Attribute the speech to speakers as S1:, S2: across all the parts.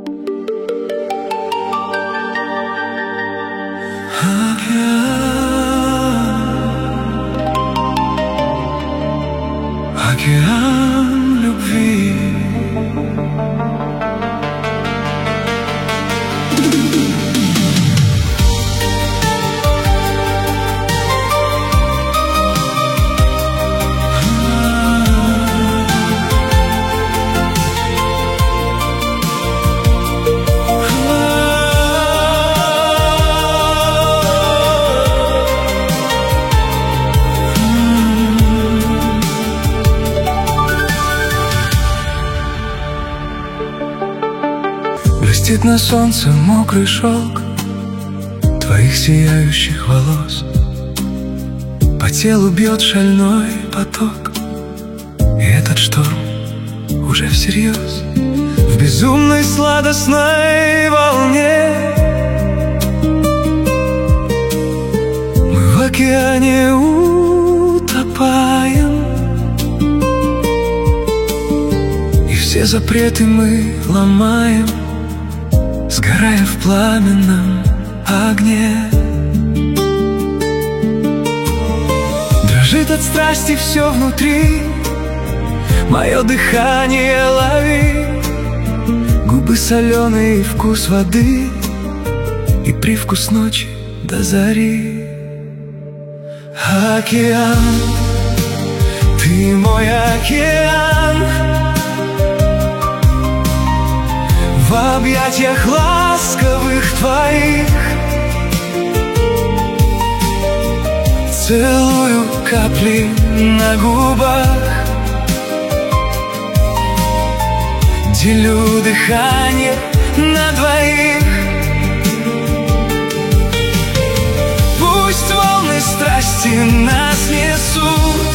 S1: Океан любви. Блестит на солнце мокрый шелк твоих сияющих волос. По телу бьет шальной поток, и этот шторм уже всерьез. В безумной сладостной волне мы в океане утопаем, и все запреты мы ломаем, сгорая в пламенном огне. Дрожит от страсти все внутри, мое дыхание лови, губы соленые, вкус воды и привкус ночи до зари. Океан, ты мой океан, в объятиях ласковых твоих целую капли на губах, делю дыхание на двоих. Пусть волны страсти нас несут,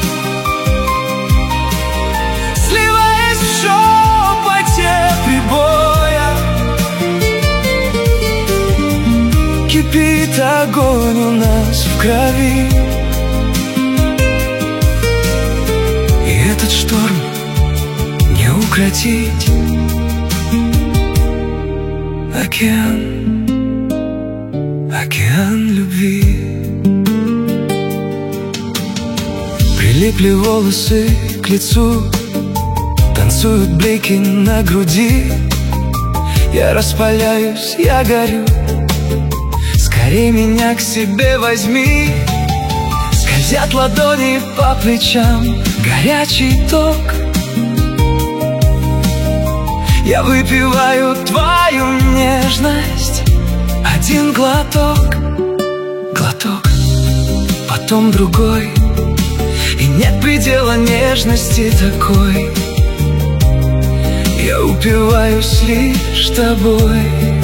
S1: сливаясь в шепоте прибоя. Кипит огонь у нас в крови, и этот шторм не укротить. Океан, океан любви. Прилипли волосы к лицу, танцуют блики на груди. Я распаляюсь, я горю, скорей меня к себе возьми. Скользят ладони по плечам, горячий ток. Я выпиваю твою нежность, один глоток, глоток, потом другой, и нет предела нежности такой. Я упиваюсь лишь тобой.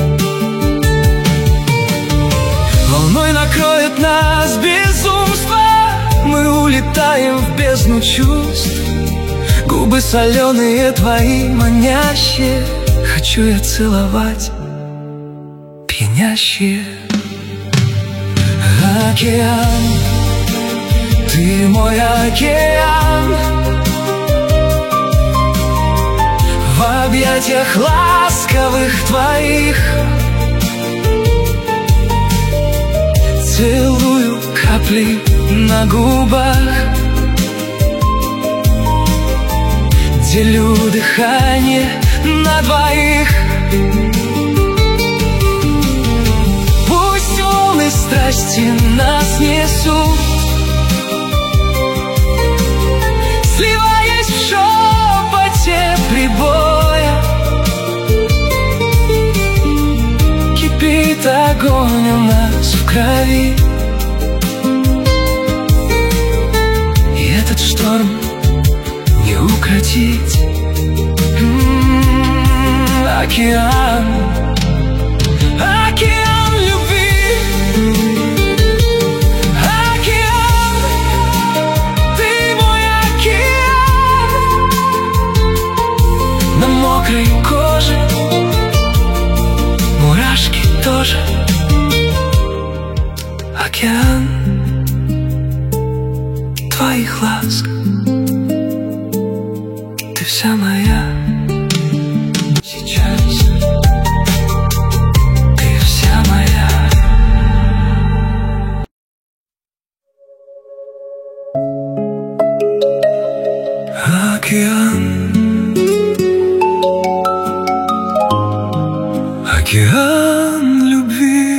S1: Волной накроет нас безумство, мы улетаем в бездну чувств. Губы соленые твои, манящие, хочу я целовать, пьянящие. Океан, ты мой океан, в объятиях ласковых твоих целую капли на губах, делю дыхание на двоих. Пусть волны страсти нас несут, сливаясь в шепоте прибоя. Кипит огонь у нас в крови, и этот шторм не укротить. Океан, океан любви. Океан, ты мой океан, на мокрой коже мурашки тоже. Океан твоих ласк, ты вся моя сейчас. океан любви.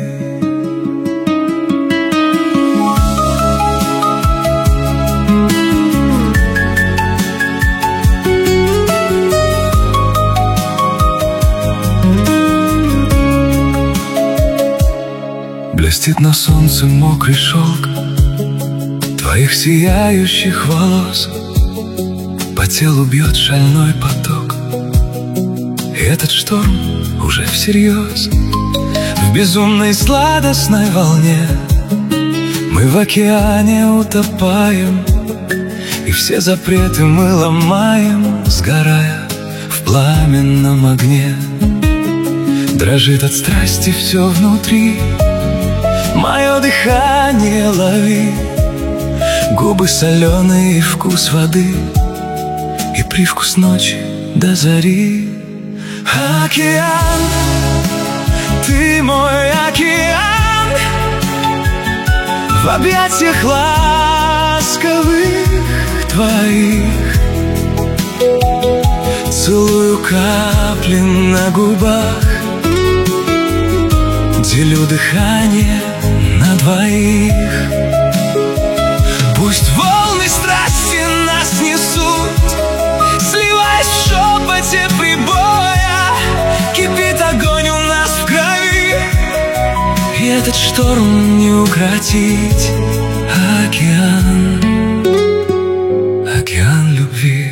S1: Блестит на солнце мокрый шелк твоих сияющих волос, по телу бьет шальной поток, и этот шторм уже всерьез. В безумной сладостной волне мы в океане утопаем, и все запреты мы ломаем, сгорая в пламенном огне. Дрожит от страсти все внутри, мое дыхание лови, губы соленые, вкус воды и привкус ночи до зари. Океан, ты мой океан, в объятиях ласковых твоих целую капли на губах, делю дыхание на двоих. Пусть волны страсти нас несут, сливаясь в шепоте прибоя, кипит огонь у нас в крови, и этот шторм не укротить. Океан, океан любви.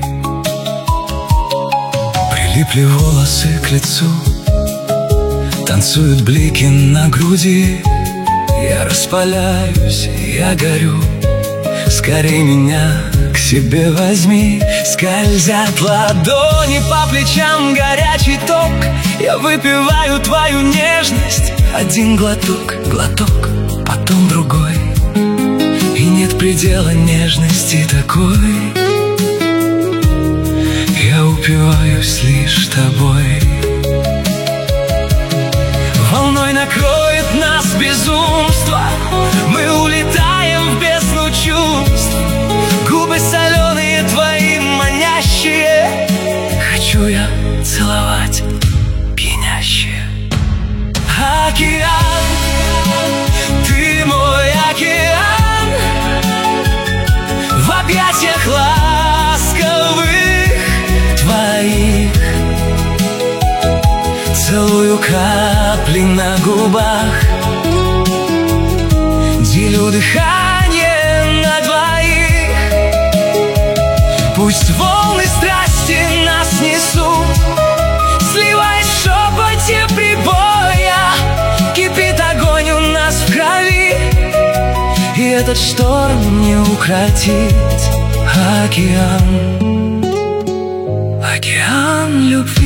S1: Прилипли волосы к лицу, танцуют блики на груди. Я распаляюсь, я горю, скорей меня к себе возьми. Скользят ладони по плечам, горячий ток. Я выпиваю твою нежность, один глоток, глоток, потом другой, и нет предела нежности такой. Я упиваюсь лишь тобой. Волной накроет нас безумство, мы улетаем в бездну чувств. Губы соленые твои манящие, хочу я целовать пьянящие. Океан, ты мой океан, в объятиях ласковых твоих целую капли на губах, делю дыхание на двоих. Пусть волны страсти нас несут, сливаясь в шепоте прибоя, кипит огонь у нас в крови, и этот шторм не укротить. Океан, океан любви.